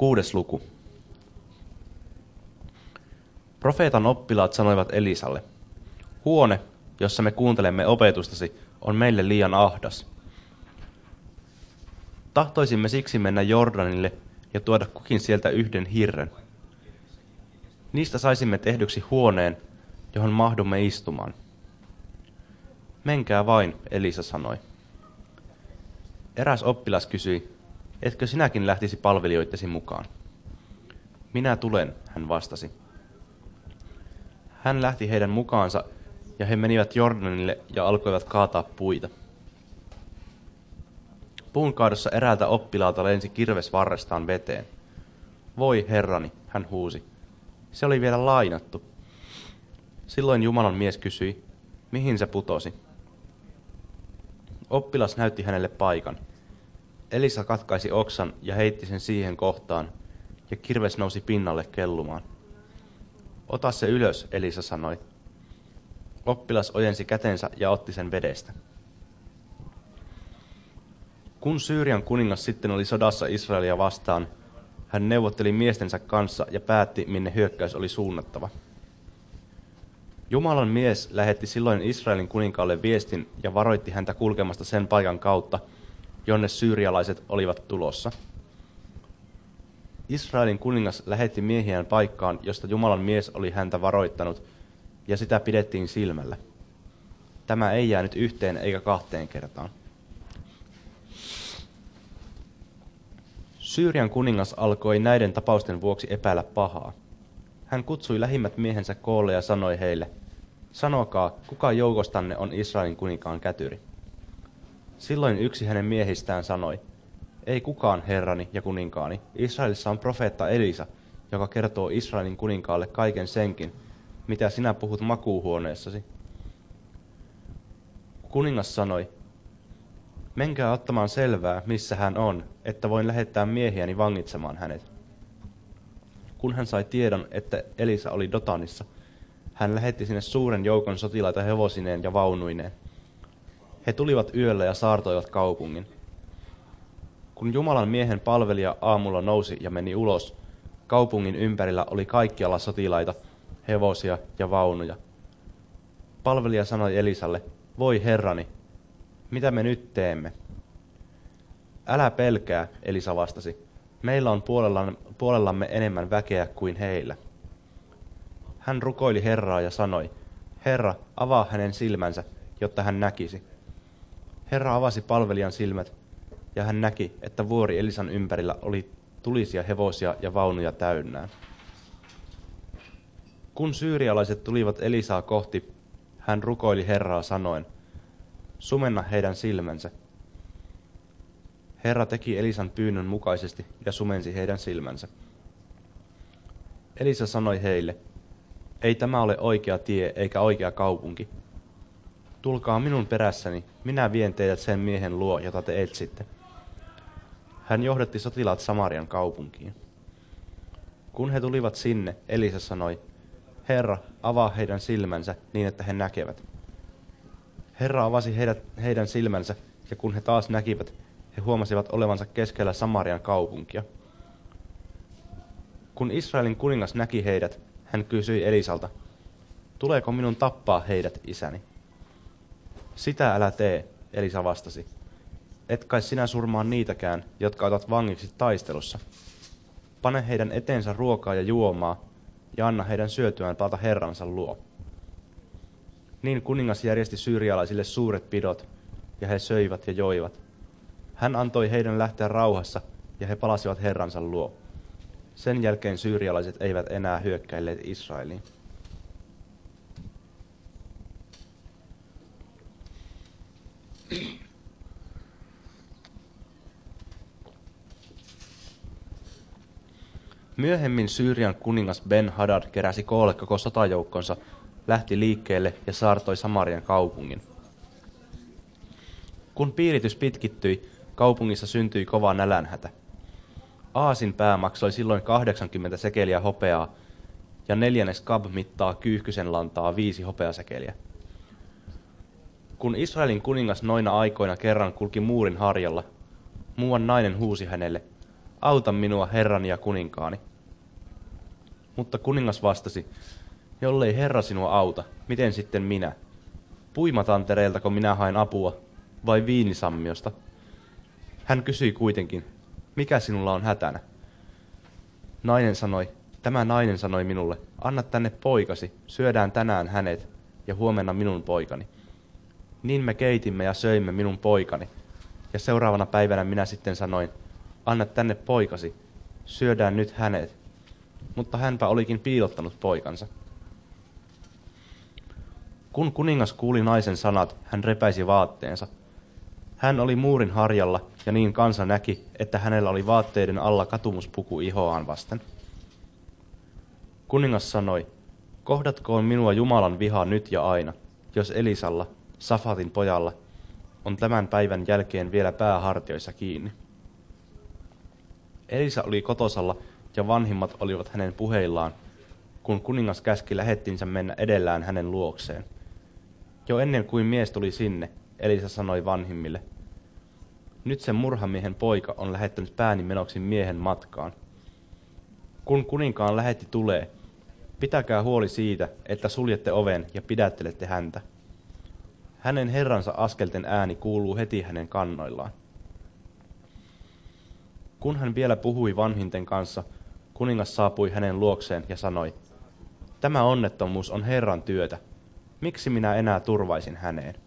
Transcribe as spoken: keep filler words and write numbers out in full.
Kuudes luku. Profeetan oppilaat sanoivat Elisalle, huone, jossa me kuuntelemme opetustasi, on meille liian ahdas. Tahtoisimme siksi mennä Jordanille ja tuoda kukin sieltä yhden hirren. Niistä saisimme tehdyksi huoneen, johon mahdumme istumaan. Menkää vain, Elisa sanoi. Eräs oppilas kysyi, etkö sinäkin lähtisi palvelijoittesi mukaan? Minä tulen, hän vastasi. Hän lähti heidän mukaansa, ja he menivät Jordanille ja alkoivat kaataa puita. Puun kaadossa eräältä oppilaalta lensi kirves varrestaan veteen. Voi herrani, hän huusi. Se oli vielä lainattu. Silloin Jumalan mies kysyi, mihin se putosi. Oppilas näytti hänelle paikan. Elisa katkaisi oksan ja heitti sen siihen kohtaan, ja kirves nousi pinnalle kellumaan. Ota se ylös, Elisa sanoi. Oppilas ojensi kätensä ja otti sen vedestä. Kun Syyrian kuningas sitten oli sodassa Israelia vastaan, hän neuvotteli miestensä kanssa ja päätti, minne hyökkäys oli suunnattava. Jumalan mies lähetti silloin Israelin kuninkaalle viestin ja varoitti häntä kulkemasta sen paikan kautta, jonne syyrialaiset olivat tulossa. Israelin kuningas lähetti miehiään paikkaan, josta Jumalan mies oli häntä varoittanut, ja sitä pidettiin silmällä. Tämä ei jäänyt yhteen eikä kahteen kertaan. Syyrian kuningas alkoi näiden tapausten vuoksi epäillä pahaa. Hän kutsui lähimmät miehensä koolle ja sanoi heille, sanokaa, kuka joukostanne on Israelin kuninkaan kätyri. Silloin yksi hänen miehistään sanoi, ei kukaan, herrani ja kuninkaani. Israelissa on profeetta Elisa, joka kertoo Israelin kuninkaalle kaiken senkin, mitä sinä puhut makuuhuoneessasi. Kuningas sanoi, menkää ottamaan selvää, missä hän on, että voin lähettää miehiäni vangitsemaan hänet. Kun hän sai tiedon, että Elisa oli Dotanissa, hän lähetti sinne suuren joukon sotilaita hevosineen ja vaunuineen. He tulivat yöllä ja saartoivat kaupungin. Kun Jumalan miehen palvelija aamulla nousi ja meni ulos, kaupungin ympärillä oli kaikkialla sotilaita, hevosia ja vaunuja. Palvelija sanoi Elisalle, voi herrani, mitä me nyt teemme? Älä pelkää, Elisa vastasi, meillä on puolellamme enemmän väkeä kuin heillä. Hän rukoili Herraa ja sanoi, Herra, avaa hänen silmänsä, jotta hän näkisi. Herra avasi palvelijan silmät, ja hän näki, että vuori Elisan ympärillä oli tulisia hevosia ja vaunuja täynnään. Kun syyrialaiset tulivat Elisaa kohti, hän rukoili Herraa sanoen, sumenna heidän silmänsä. Herra teki Elisan pyynnön mukaisesti ja sumensi heidän silmänsä. Elisa sanoi heille, ei tämä ole oikea tie eikä oikea kaupunki. Tulkaa minun perässäni, minä vien teidät sen miehen luo, jota te etsitte. Hän johdatti sotilaat Samarian kaupunkiin. Kun he tulivat sinne, Elisa sanoi, Herra, avaa heidän silmänsä niin, että he näkevät. Herra avasi heidät, heidän silmänsä, ja kun he taas näkivät, he huomasivat olevansa keskellä Samarian kaupunkia. Kun Israelin kuningas näki heidät, hän kysyi Elisalta, tuleeko minun tappaa heidät, isäni? Sitä älä tee, Elisa vastasi. Et kai sinä surmaa niitäkään, jotka otat vangiksi taistelussa. Pane heidän eteensä ruokaa ja juomaa, ja anna heidän syötyään palata herransa luo. Niin kuningas järjesti syyrialaisille suuret pidot, ja he söivät ja joivat. Hän antoi heidän lähteä rauhassa, ja he palasivat herransa luo. Sen jälkeen syyrialaiset eivät enää hyökkäilleet Israeliin. Myöhemmin Syyrian kuningas Ben-Hadad keräsi koolle koko sotajoukkonsa, lähti liikkeelle ja saartoi Samarian kaupungin. Kun piiritys pitkittyi, kaupungissa syntyi kova nälänhätä. Aasin pää maksoi silloin kahdeksankymmentä sekeliä hopeaa, ja neljännes kab mittaa kyyhkysen lantaa viisi hopeasekeliä. Kun Israelin kuningas noina aikoina kerran kulki muurin harjalla, muuan nainen huusi hänelle, auta minua, herrani ja kuninkaani. Mutta kuningas vastasi, jollei herra sinua auta, miten sitten minä? Puimatantereiltako minä haen apua, vai viinisammiosta? Hän kysyi kuitenkin, mikä sinulla on hätänä? Nainen sanoi, tämä nainen sanoi minulle, anna tänne poikasi, syödään tänään hänet ja huomenna minun poikani. Niin me keitimme ja söimme minun poikani, ja seuraavana päivänä minä sitten sanoin, anna tänne poikasi, syödään nyt hänet. Mutta hänpä olikin piilottanut poikansa. Kun kuningas kuuli naisen sanat, hän repäisi vaatteensa. Hän oli muurin harjalla, ja niin kansa näki, että hänellä oli vaatteiden alla katumuspuku ihoaan vasten. Kuningas sanoi, kohdatkoon minua Jumalan viha nyt ja aina, jos Elisalla, Safatin pojalla, on tämän päivän jälkeen vielä pää hartioissa kiinni. Elisa oli kotosalla, ja vanhimmat olivat hänen puheillaan, kun kuningas käski lähettinsä mennä edellään hänen luokseen. Jo ennen kuin mies tuli sinne, Elisa sanoi vanhimmille, nyt sen murhamiehen poika on lähettänyt pääni menoksi miehen matkaan. Kun kuninkaan lähetti tulee, pitäkää huoli siitä, että suljette oven ja pidättelette häntä. Hänen herransa askelten ääni kuuluu heti hänen kannoillaan. Kun hän vielä puhui vanhinten kanssa, kuningas saapui hänen luokseen ja sanoi, tämä onnettomuus on Herran työtä. Miksi minä enää turvaisin häneen?